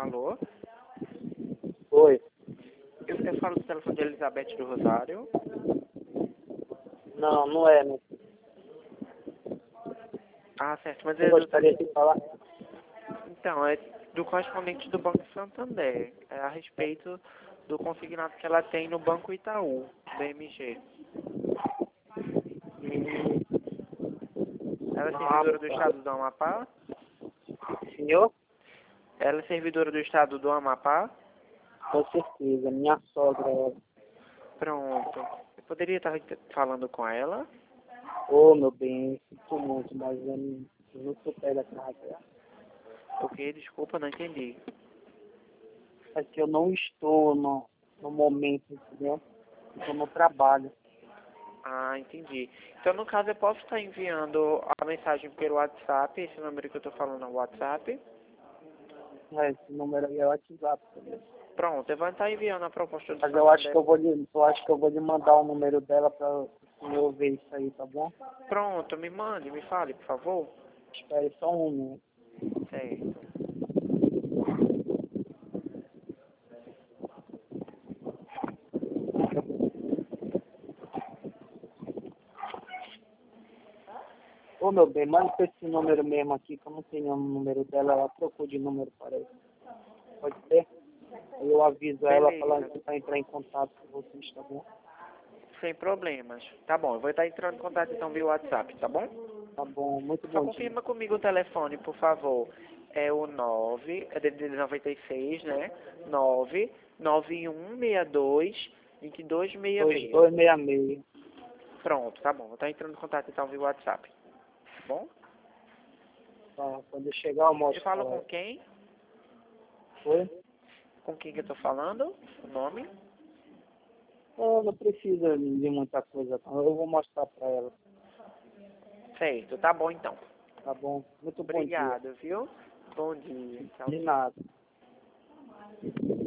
Alô? Oi. Eu falo do telefone de Elizabeth do Rosário. Não, não é, né? Ah, certo, mas Eu gostaria de falar. então, é do correspondente do Banco Santander. É a respeito do consignado que ela tem no Banco Itaú, BMG. Ela é servidora do estado do Amapá? Senhor? Ela é servidora do estado do Amapá? Com certeza, minha sogra é. Pronto. Eu poderia estar falando com ela? Ô, meu bem, sinto muito, mas eu não sou pé da casa. Porque, desculpa, não entendi. É que eu não estou no momento, entendeu? Estou no trabalho. Ah, entendi. Então, no caso, eu posso estar enviando a mensagem pelo WhatsApp, esse número que eu estou falando é o WhatsApp. Esse número aí é o WhatsApp também. Pronto, eu vou estar enviando a proposta do Mas eu acho que Santander. eu acho que eu vou lhe mandar o número dela para o senhor ver isso aí, tá bom? Pronto, me mande, me fale, por favor. Espere só um minuto. Certo. Ô, meu bem, manda pra esse número mesmo aqui, que eu não tenho o número dela, ela trocou de número, parece. Pode ser? Aí eu aviso ela falando Beleza, que vai entrar em contato com vocês, tá bom? sem problemas. Tá bom, eu vou estar entrando em contato então via WhatsApp, tá bom? Tá bom, muito Só bom dia. confirma comigo o telefone, por favor. É o 9, é de 96, né? 99162 2266. 2266. Pronto, tá bom. Vou estar entrando em contato então via WhatsApp. Tá bom? Tá, quando eu chegar eu Eu mostro pra falo com ela. quem? Oi? Com quem que eu tô falando? O nome? Não precisa de muita coisa, não. Eu vou mostrar pra ela. Certo, tá bom então. Tá bom? Muito bom dia. Obrigado, viu? Bom dia. Tchau, De tchau. nada.